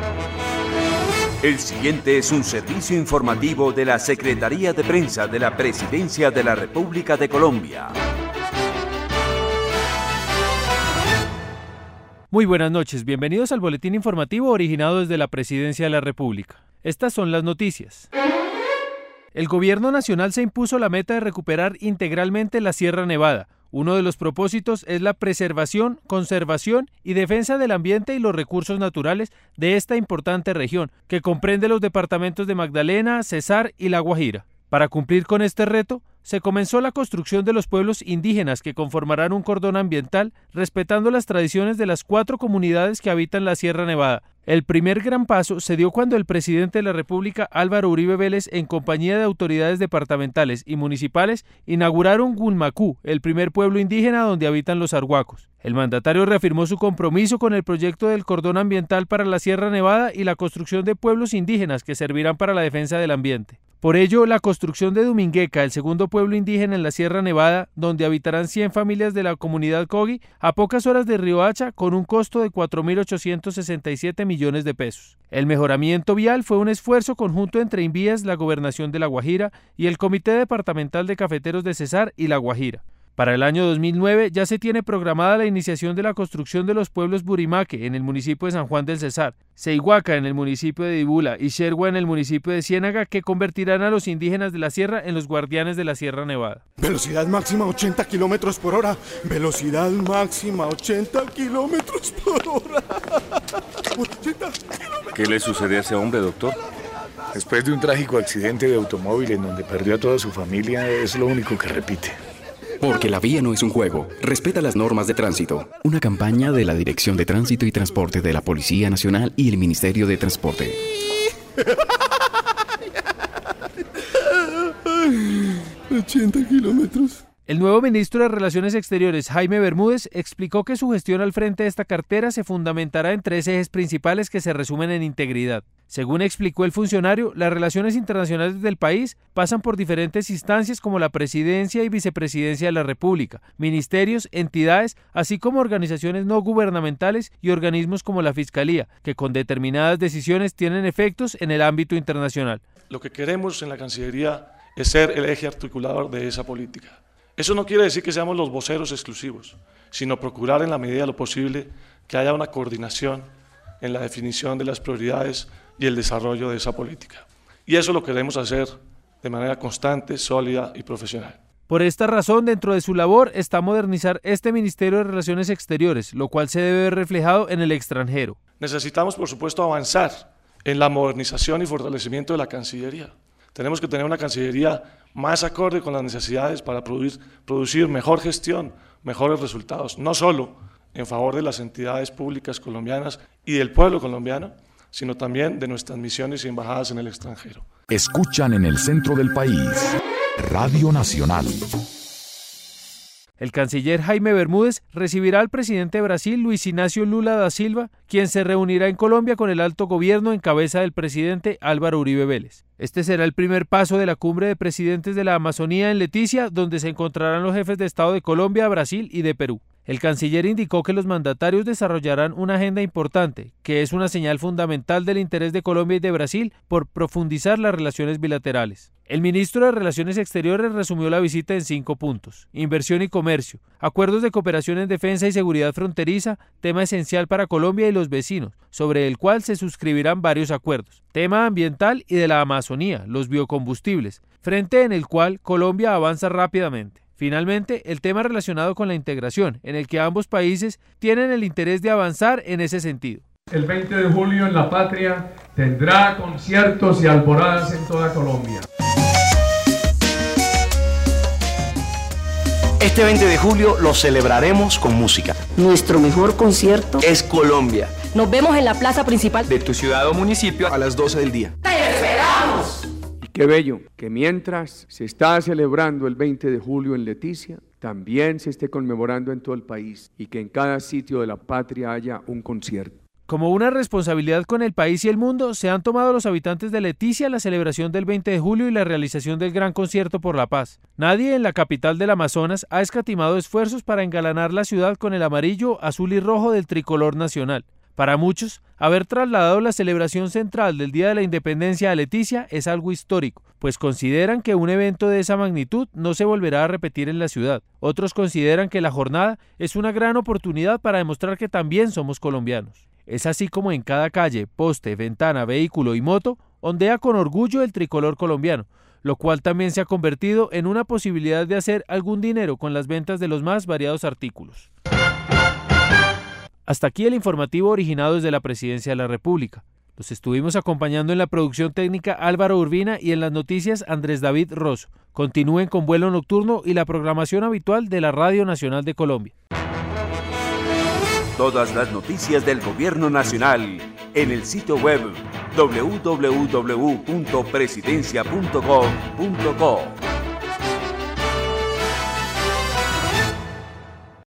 El siguiente es un servicio informativo de la Secretaría de Prensa de la Presidencia de la República de Colombia. Muy buenas noches, bienvenidos al boletín informativo originado desde la Presidencia de la República. Estas son las noticias. El Gobierno Nacional se impuso la meta de recuperar integralmente la Sierra Nevada. Uno de los propósitos es la preservación, conservación y defensa del ambiente y los recursos naturales de esta importante región, que comprende los departamentos de Magdalena, Cesar y La Guajira. Para cumplir con este reto, se comenzó la construcción de los pueblos indígenas que conformarán un cordón ambiental respetando las tradiciones de las 4 comunidades que habitan la Sierra Nevada. El primer gran paso se dio cuando el presidente de la República, Álvaro Uribe Vélez, en compañía de autoridades departamentales y municipales, inauguraron Gunmacú, el primer pueblo indígena donde habitan los arhuacos. El mandatario reafirmó su compromiso con el proyecto del cordón ambiental para la Sierra Nevada y la construcción de pueblos indígenas que servirán para la defensa del ambiente. Por ello, la construcción de Domingueca, el segundo pueblo indígena en la Sierra Nevada, donde habitarán 100 familias de la comunidad Cogi, a pocas horas de Riohacha, con un costo de 4.867 millones de pesos. El mejoramiento vial fue un esfuerzo conjunto entre Invías, la Gobernación de La Guajira y el Comité Departamental de Cafeteros de Cesar y La Guajira. Para el año 2009 ya se tiene programada la iniciación de la construcción de los pueblos Burimaque en el municipio de San Juan del Cesar, Ceihuaca en el municipio de Dibula y Sherwa en el municipio de Ciénaga, que convertirán a los indígenas de la sierra en los guardianes de la Sierra Nevada. Velocidad máxima 80 kilómetros por hora. Velocidad máxima 80 kilómetros por hora. 80 kilómetros. ¿Qué le sucede a ese hombre, doctor? Después de un trágico accidente de automóvil en donde perdió a toda su familia, es lo único que repite. Porque la vía no es un juego. Respeta las normas de tránsito. Una campaña de la Dirección de Tránsito y Transporte de la Policía Nacional y el Ministerio de Transporte. 80 kilómetros. El nuevo ministro de Relaciones Exteriores, Jaime Bermúdez, explicó que su gestión al frente de esta cartera se fundamentará en 3 ejes principales que se resumen en integridad. Según explicó el funcionario, las relaciones internacionales del país pasan por diferentes instancias como la Presidencia y Vicepresidencia de la República, ministerios, entidades, así como organizaciones no gubernamentales y organismos como la Fiscalía, que con determinadas decisiones tienen efectos en el ámbito internacional. Lo que queremos en la Cancillería es ser el eje articulador de esa política. Eso no quiere decir que seamos los voceros exclusivos, sino procurar en la medida de lo posible que haya una coordinación en la definición de las prioridades y el desarrollo de esa política. Y eso lo queremos hacer de manera constante, sólida y profesional. Por esta razón, dentro de su labor está modernizar este Ministerio de Relaciones Exteriores, lo cual se debe ver reflejado en el extranjero. Necesitamos, por supuesto, avanzar en la modernización y fortalecimiento de la Cancillería. Tenemos que tener una Cancillería más acorde con las necesidades para producir mejor gestión, mejores resultados, no solo en favor de las entidades públicas colombianas y del pueblo colombiano, sino también de nuestras misiones y embajadas en el extranjero. Escuchan en el centro del país, Radio Nacional. El canciller Jaime Bermúdez recibirá al presidente de Brasil, Luis Inácio Lula da Silva, quien se reunirá en Colombia con el alto gobierno en cabeza del presidente Álvaro Uribe Vélez. Este será el primer paso de la cumbre de presidentes de la Amazonía en Leticia, donde se encontrarán los jefes de Estado de Colombia, Brasil y de Perú. El canciller indicó que los mandatarios desarrollarán una agenda importante, que es una señal fundamental del interés de Colombia y de Brasil por profundizar las relaciones bilaterales. El ministro de Relaciones Exteriores resumió la visita en 5 puntos: inversión y comercio, acuerdos de cooperación en defensa y seguridad fronteriza, tema esencial para Colombia y los vecinos, sobre el cual se suscribirán varios acuerdos, tema ambiental y de la Amazonía, los biocombustibles, frente en el cual Colombia avanza rápidamente. Finalmente, el tema relacionado con la integración, en el que ambos países tienen el interés de avanzar en ese sentido. El 20 de julio en La Patria tendrá conciertos y alboradas en toda Colombia. Este 20 de julio lo celebraremos con música. Nuestro mejor concierto es Colombia. Nos vemos en la plaza principal de tu ciudad o municipio a las 12 del día. ¡Te esperamos! Qué bello que mientras se está celebrando el 20 de julio en Leticia, también se esté conmemorando en todo el país y que en cada sitio de la patria haya un concierto. Como una responsabilidad con el país y el mundo, se han tomado los habitantes de Leticia la celebración del 20 de julio y la realización del Gran Concierto por la Paz. Nadie en la capital del Amazonas ha escatimado esfuerzos para engalanar la ciudad con el amarillo, azul y rojo del tricolor nacional. Para muchos, haber trasladado la celebración central del Día de la Independencia a Leticia es algo histórico, pues consideran que un evento de esa magnitud no se volverá a repetir en la ciudad. Otros consideran que la jornada es una gran oportunidad para demostrar que también somos colombianos. Es así como en cada calle, poste, ventana, vehículo y moto ondea con orgullo el tricolor colombiano, lo cual también se ha convertido en una posibilidad de hacer algún dinero con las ventas de los más variados artículos. Hasta aquí el informativo originado desde la Presidencia de la República. Los estuvimos acompañando en la producción técnica Álvaro Urbina y en las noticias Andrés David Rosso. Continúen con Vuelo Nocturno y la programación habitual de la Radio Nacional de Colombia. Todas las noticias del Gobierno Nacional en el sitio web www.presidencia.gov.co.